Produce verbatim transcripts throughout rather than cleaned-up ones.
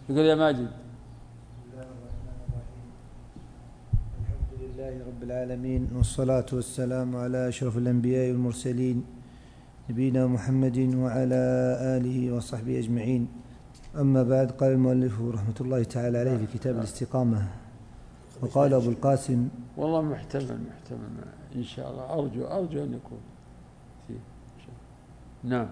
يقول يا ماجد. الحمد لله رب العالمين، والصلاة والسلام على أشرف الأنبياء والمرسلين نبينا محمد وعلى آله وصحبه أجمعين. أما بعد، قال المؤلف رحمة الله تعالى عليه في كتاب الاستقامة، وقال أبو القاسم. والله محتمل محتمل إن شاء الله، أرجو أرجو أن يكون فيه. نعم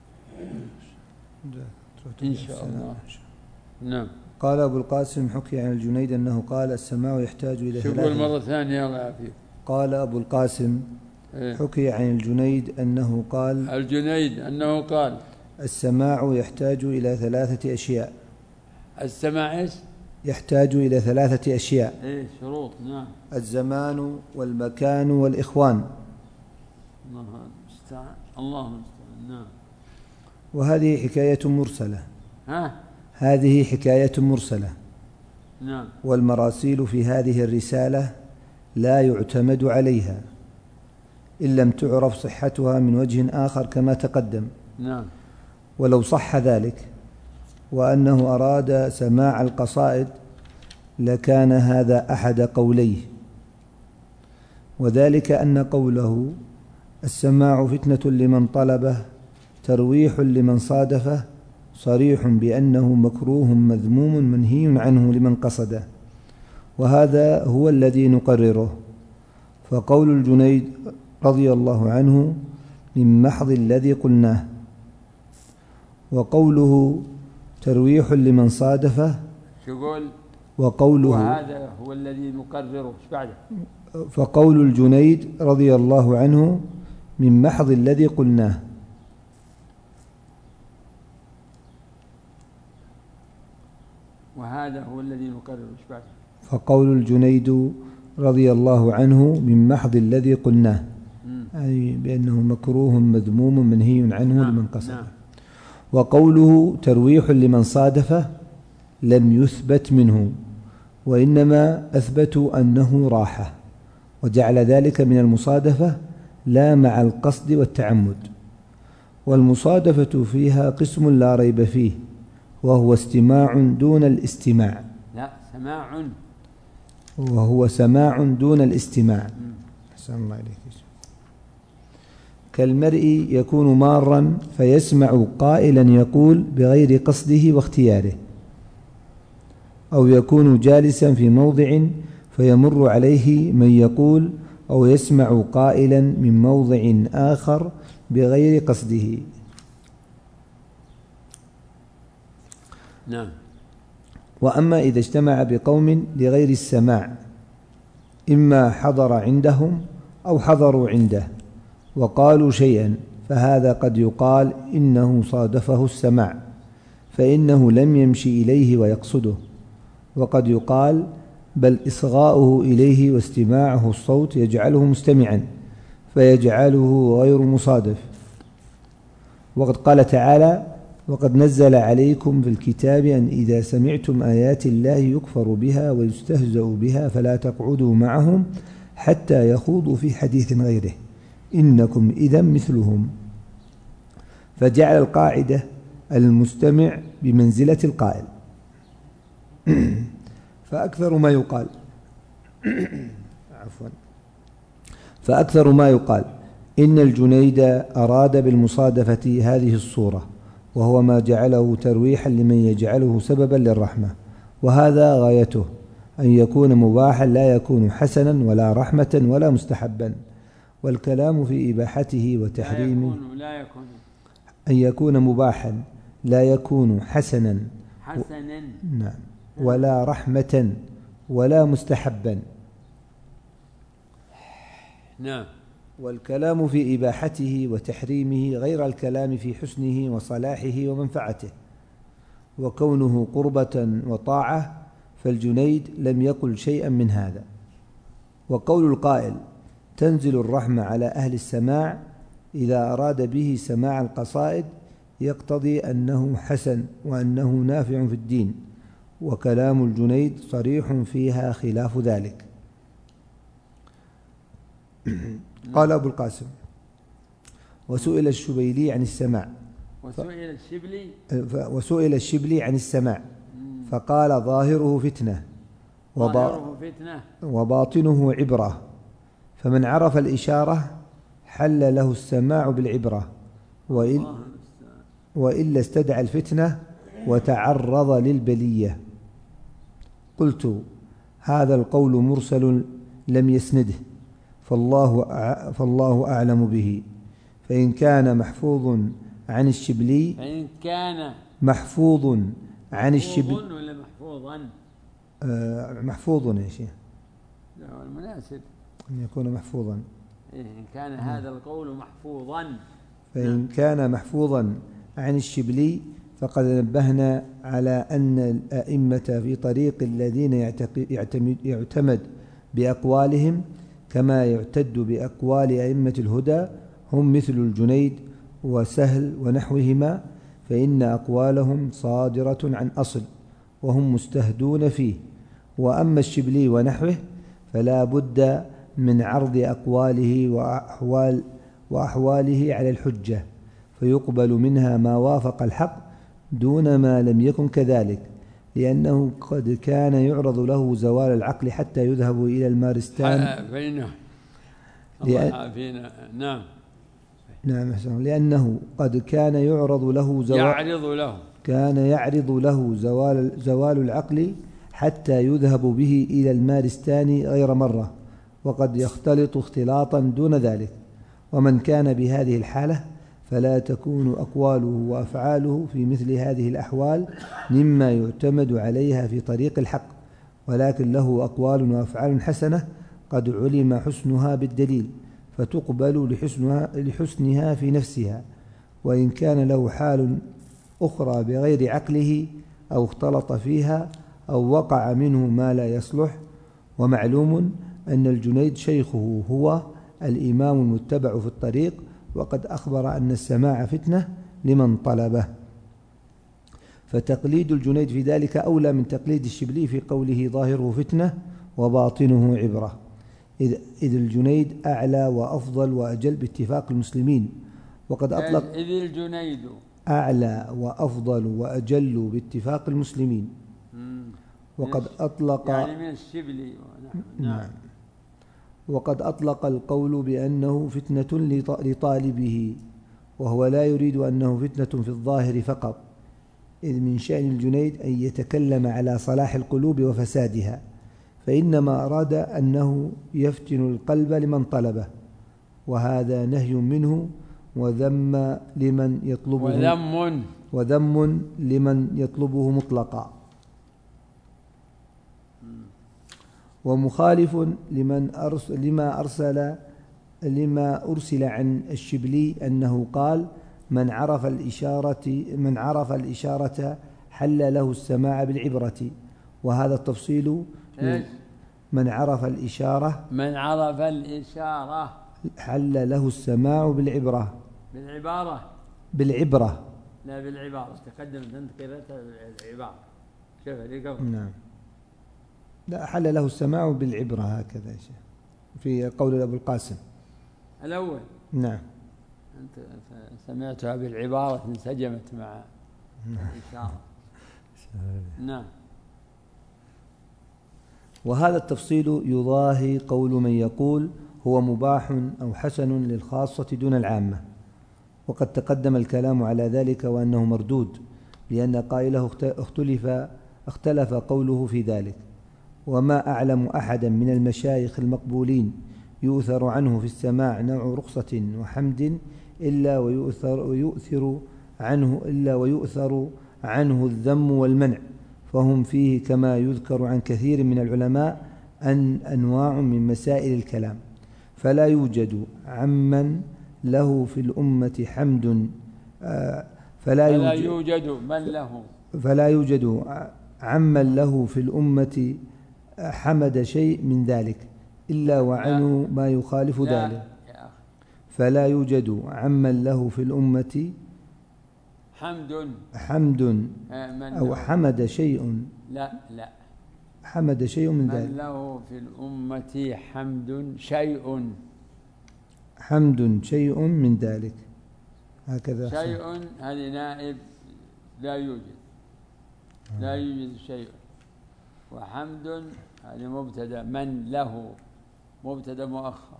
إن شاء الله. نعم. قال أبو القاسم: حكي عن الجنيد أنه قال: السماع يحتاج إلى ثلاثة. شوفوا مرة ثانية الله يعافيك. قال أبو القاسم: إيه؟ حكي عن الجنيد أنه قال الجنيد أنه قال: السماع يحتاج إلى ثلاثة أشياء. السماع إيش؟ يحتاج إلى ثلاثة أشياء. إيه شروط. نعم. الزمان والمكان والإخوان. الله المستعان، الله المستعان. نعم. وهذه حكاية مرسلة. ها؟ هذه حكاية مرسلة. نعم. والمراسيل في هذه الرسالة لا يعتمد عليها إن لم تعرف صحتها من وجه آخر كما تقدم. نعم. ولو صح ذلك وأنه أراد سماع القصائد لكان هذا أحد قوليه، وذلك أن قوله السماع فتنة لمن طلبه ترويح لمن صادفه صريح بأنه مكروه مذموم منهي عنه لمن قصده، وهذا هو الذي نقرره. فقول الجنيد رضي الله عنه من محض الذي قلناه، وقوله ترويح لمن صادفه شقول وقوله وهذا هو الذي نقرره. ايش بعده؟ فقول الجنيد رضي الله عنه من محض الذي قلناه. وهذا هو الذي نقرره. ايش بعده؟ فقول الجنيد رضي الله عنه من محض الذي قلناه، أي بأنه مكروه مذموم منهي عنه نعم. لمن قصده. نعم. وقوله ترويح لمن صادفه لم يثبت منه، وإنما أثبتوا أنه راحة، وجعل ذلك من المصادفة لا مع القصد والتعمد. والمصادفة فيها قسم لا ريب فيه، وهو استماع دون الاستماع. لا، سماع. وهو سماع دون الاستماع. أحسن الله إليك. كالمرء يكون مارا فيسمع قائلا يقول بغير قصده واختياره، أو يكون جالسا في موضع فيمر عليه من يقول، أو يسمع قائلا من موضع آخر بغير قصده. نعم. وأما إذا اجتمع بقوم لغير السماع، إما حضر عندهم أو حضروا عنده وقالوا شيئا، فهذا قد يقال إنه صادفه السماع، فإنه لم يمشي إليه ويقصده. وقد يقال بل إصغاؤه إليه واستماعه الصوت يجعله مستمعا، فيجعله غير مصادف. وقد قال تعالى: وقد نزل عليكم في الكتاب أن إذا سمعتم آيات الله يكفر بها ويستهزأ بها فلا تقعدوا معهم حتى يخوضوا في حديث غيره إنكم إذا مثلهم. فجعل القاعدة المستمع بمنزلة القائل. فأكثر ما يقال عفوا فأكثر ما يقال إن الجنيد أراد بالمصادفة هذه الصورة، وهو ما جعله ترويحا لمن يجعله سببا للرحمة، وهذا غايته أن يكون مباحا لا يكون حسنا ولا رحمة ولا مستحبا. والكلام في إباحته وتحريمه لا يكون, لا يكون أن يكون مباحا لا يكون حسنا حسنا نعم ولا رحمة ولا مستحبا. نعم. والكلام في إباحته وتحريمه غير الكلام في حسنه وصلاحه ومنفعته، وكونه قربة وطاعة، فالجنيد لم يقل شيئا من هذا. وقول القائل تنزل الرحمة على أهل السماع إذا أراد به سماع القصائد يقتضي أنه حسن وأنه نافع في الدين، وكلام الجنيد صريح فيها خلاف ذلك. قال أبو القاسم: وسئل الشبيلي عن السماع وسئل الشبلي وسئل الشبلي عن السماع فقال ظاهره فتنة ظاهره فتنة وباطنه عبرة، فمن عرف الإشارة حل له السماع بالعبرة، وإلا استدعى الفتنة وتعرض للبلية. قلت: هذا القول مرسل لم يسنده، فالله فالله أعلم به. فإن كان محفوظ عن الشبلي فإن كان محفوظ عن الشبلي محفوظ ولا محفوظا؟ آه محفوظ يا شيخ، لا المناسب أن يكون محفوظا. إن كان هذا القول محفوظا، فإن كان محفوظا عن الشبلي فقد نبهنا على أن الأئمة في طريق الذين يعتمد, يعتمد بأقوالهم كما يعتد بأقوال أئمة الهدى هم مثل الجنيد وسهل ونحوهما، فإن أقوالهم صادرة عن أصل وهم مستهدون فيه. وأما الشبلي ونحوه فلا بد من عرض أقواله وأحوال وأحواله على الحجة، فيقبل منها ما وافق الحق دون ما لم يكن كذلك، لأنه قد كان يعرض له زوال العقل حتى يذهب إلى المارستان. فإنه لأن نعم نعم لأنه قد كان يعرض له زوال يعرض له كان يعرض له زوال زوال العقل حتى يذهب به إلى المارستان غير مرة، وقد يختلط اختلاطا دون ذلك. ومن كان بهذه الحالة فلا تكون أقواله وأفعاله في مثل هذه الأحوال مما يعتمد عليها في طريق الحق، ولكن له أقوال وأفعال حسنة قد علم حسنها بالدليل، فتقبل لحسنها, لحسنها في نفسها. وإن كان له حال أخرى بغير عقله أو اختلط فيها أو وقع منه ما لا يصلح. ومعلوم أن الجنيد شيخه هو الإمام المتبع في الطريق، وقد أخبر أن السماع فتنة لمن طلبه، فتقليد الجنيد في ذلك أولى من تقليد الشبلي في قوله ظاهره فتنة وباطنه عبرة، إذ الجنيد أعلى وأفضل وأجل باتفاق المسلمين. وقد أطلق إذ الجنيد أعلى وأفضل وأجل باتفاق المسلمين. وقد أطلق يعني من الشبلي. نعم. وقد أطلق القول بأنه فتنة لطالبه، وهو لا يريد أنه فتنة في الظاهر فقط، إذ من شأن الجنيد أن يتكلم على صلاح القلوب وفسادها، فإنما أراد أنه يفتن القلب لمن طلبه، وهذا نهي منه وذم لمن يطلبه وذم وذم لمن يطلبه مطلقا، ومخالف لمن أرسل لما أرسل لما أرسل عن الشبلي أنه قال: من عرف الإشارة من عرف الإشارة حل له السماع بالعبرة. وهذا التفصيل من عرف الإشارة من عرف الإشارة حل له السماع بالعبرة بالعبارة بالعبرة لا بالعبارة، تقدمت أنت قرأت العبارة. شوف اللي قبل. نعم، لا، حل له السماع بالعبرة هكذا يا شيخ في قول أبو القاسم الأول. نعم، أنت سمعتها بالعبارة انسجمت مع الإشارة. نعم. وهذا التفصيل يضاهي قول من يقول هو مباح أو حسن للخاصة دون العامة، وقد تقدم الكلام على ذلك وأنه مردود، لأن قائله اختلف اختلف قوله في ذلك. وما أعلم أحدا من المشايخ المقبولين يؤثر عنه في السماع نوع رخصة وحمد إلا ويؤثر, ويؤثر عنه إلا ويؤثر عنه الذم والمنع، فهم فيه كما يذكر عن كثير من العلماء أن أنواع من مسائل الكلام، فلا يوجد عمن له في الأمة حمد فلا, فلا يوجد من له فلا يوجد عمن له في الأمة حمد شيء من ذلك إلا وعنه ما يخالف ذلك. فلا يوجد عمن له في الأمة حمد حمد أو حمد شيء لا لا حمد شيء من ذلك من له في الأمة حمد شيء حمد شيء من ذلك هكذا شيء. هذه نائب لا يوجد. لا يوجد شيء. وحمد هذا مبتدأ، من له مبتدأ مؤخر،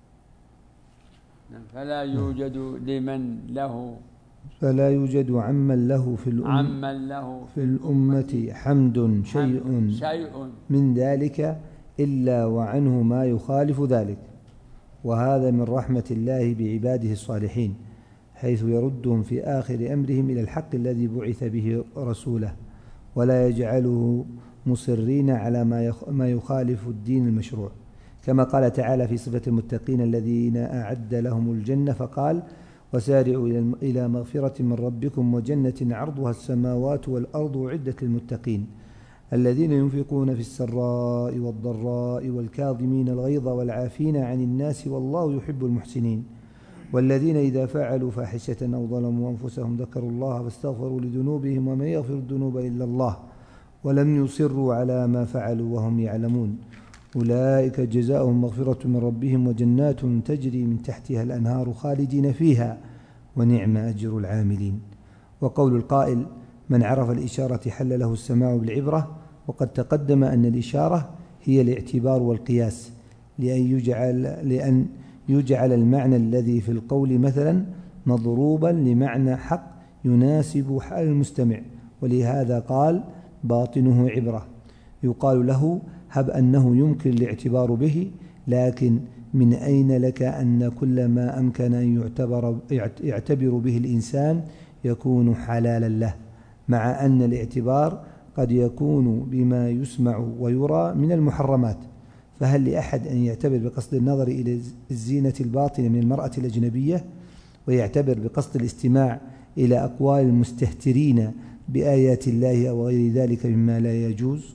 فلا يوجد لمن له، فلا يوجد عمن له في الأمة, عمن له في الأمة حمد شيء, شيء من ذلك إلا وعنه ما يخالف ذلك. وهذا من رحمة الله بعباده الصالحين، حيث يردهم في آخر أمرهم إلى الحق الذي بعث به رسوله، ولا يجعله مصرين على ما يخالف الدين المشروع، كما قال تعالى في صفة المتقين الذين أعد لهم الجنة فقال: وسارعوا إلى مغفرة من ربكم وجنة عرضها السماوات والأرض أعدت للمتقين الذين ينفقون في السراء والضراء والكاظمين الغيظ والعافين عن الناس والله يحب المحسنين والذين إذا فعلوا فاحشة أو ظلموا أنفسهم ذكروا الله فاستغفروا لذنوبهم ومن يغفر الذنوب إلا الله ولم يصروا على ما فعلوا وهم يعلمون أولئك جزاؤهم مغفرة من ربهم وجنات تجري من تحتها الأنهار خالدين فيها ونعم أجر العاملين. وقول القائل: من عرف الإشارة حل له السماع بالعبرة. وقد تقدم أن الإشارة هي الاعتبار والقياس، لأن يجعل, لأن يجعل المعنى الذي في القول مثلا مضروبا لمعنى حق يناسب حال المستمع، ولهذا قال: باطنه عبرة. يقال له: هب أنه يمكن الاعتبار به، لكن من أين لك أن كل ما أمكن أن يعتبر, يعتبر به الإنسان يكون حلالا له، مع أن الاعتبار قد يكون بما يسمع ويرى من المحرمات. فهل لأحد أن يعتبر بقصد النظر إلى الزينة الباطنة من المرأة الأجنبية، ويعتبر بقصد الاستماع إلى أقوال المستهترين بآيات الله أو غير ذلك مما لا يجوز؟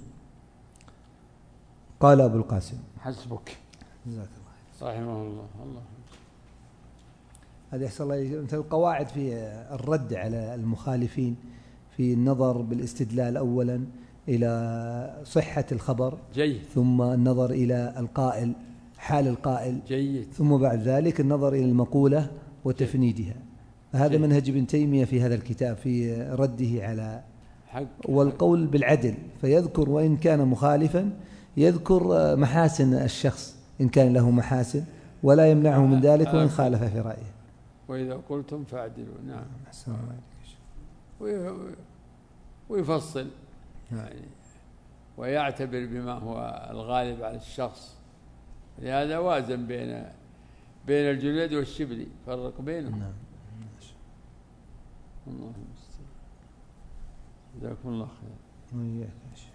قال أبو القاسم: حسبك. جزاك الله رحمه الله. الله هذا يحصل مثل القواعد في الرد على المخالفين في النظر بالاستدلال أولا إلى صحة الخبر، جيد، ثم النظر إلى القائل، حال القائل، جيد، ثم بعد ذلك النظر إلى المقولة وتفنيدها. هذا منهج ابن تيمية في هذا الكتاب في رده على حق والقول بالعدل، فيذكر وإن كان مخالفا يذكر محاسن الشخص إن كان له محاسن، ولا يمنعه من ذلك وإن خالف في رأيه. وإذا قلتم فاعدلوا. نعم. ويفصل يعني ويعتبر بما هو الغالب على الشخص، لهذا وازن بين بين الجلد والشبل، فرق بينهم. نعم. الله المستعان. جزاكم الله خير. وإياك.